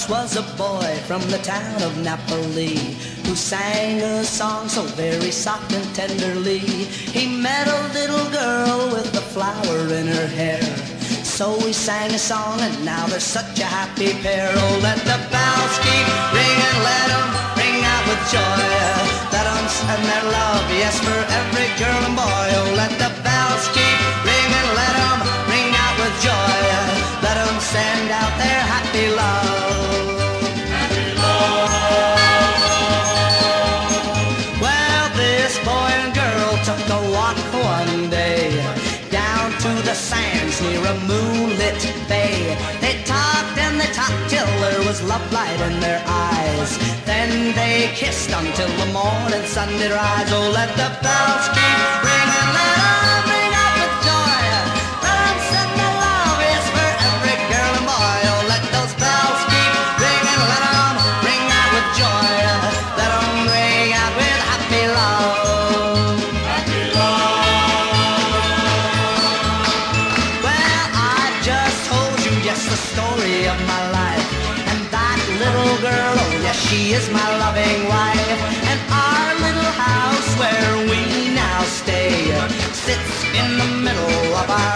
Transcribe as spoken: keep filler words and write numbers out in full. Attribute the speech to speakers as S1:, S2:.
S1: Once was a boy from the town of Napoli who sang a song so very soft and tenderly. He met a little girl with a flower in her hair. So we sang a song and now they're such a happy pair. Oh, let the bells keep ringing, let them ring out with joy. Let them send their love, yes, for every girl and boy. Oh, let the bells keep ringing, let them ring out with joy. Let them send out their happy love. Happy love. Well, this boy and girl took a walk one day down to the sands near a moonlit bay. They talked and they talked till there was love light in their eyes. Then they kissed until the morning sun did rise. Oh, let the bells keep ringing, let them ring out with joy. Let them send their love, yes, for every girl and boy. Oh, let those bells keep ringing, let them ring out with joy. Let them ring out with happy love. Happy love. Well, I just told you, yes, the story of my life. And that little girl, oh yes, she is my loving wife. And our little house where we now stay sits in the middle of our